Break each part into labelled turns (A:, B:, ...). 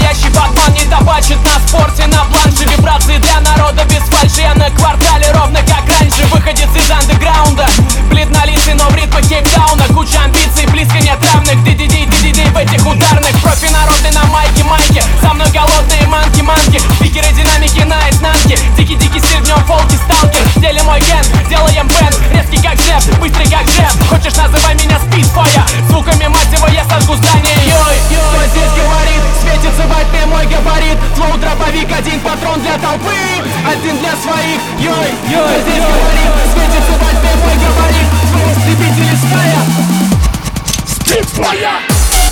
A: Настоящий батман не табачит на спорте, на планше. Вибрации для народа без фальши. Я на квартале ровно как раньше. Выходец из андеграунда, блин на лице, но в ритме кейптауна. Куча амбиций, близко нет равных. DDD в этих ударных. Профи народы на майке. Со мной голодные манки. Спикеры динамики на изнанке. Дикий стиль, в нем фолки сталкер. В деле мой ген, делаем бенд. Резкий как джеб, быстрый как джеб. Хочешь, называй меня спидфая. Звуками мать его я сожгу здание. Йой, кто здесь говорит? Светится во тьме мой габарит. Флоу дробовик, один патрон для толпы, один для своих. Йой, кто здесь говорит? Светится во тьме мой габарит. Твои истребители стая спидфая.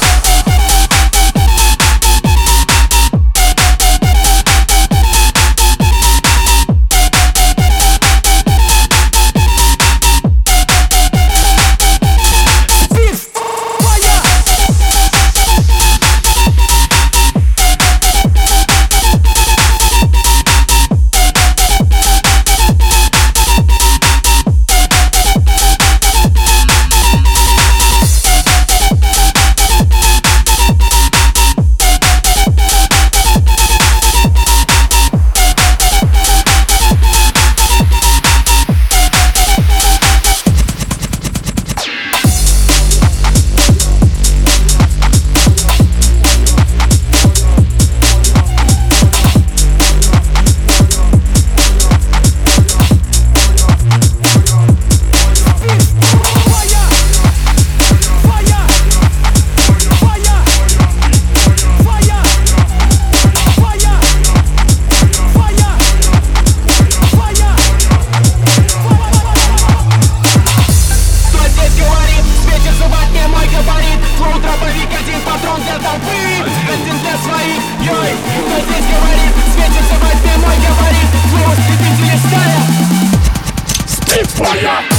A: Один для своих, йой, кто здесь говорит? Светится во тьме мой габарит. Твои истребители стая спидфая.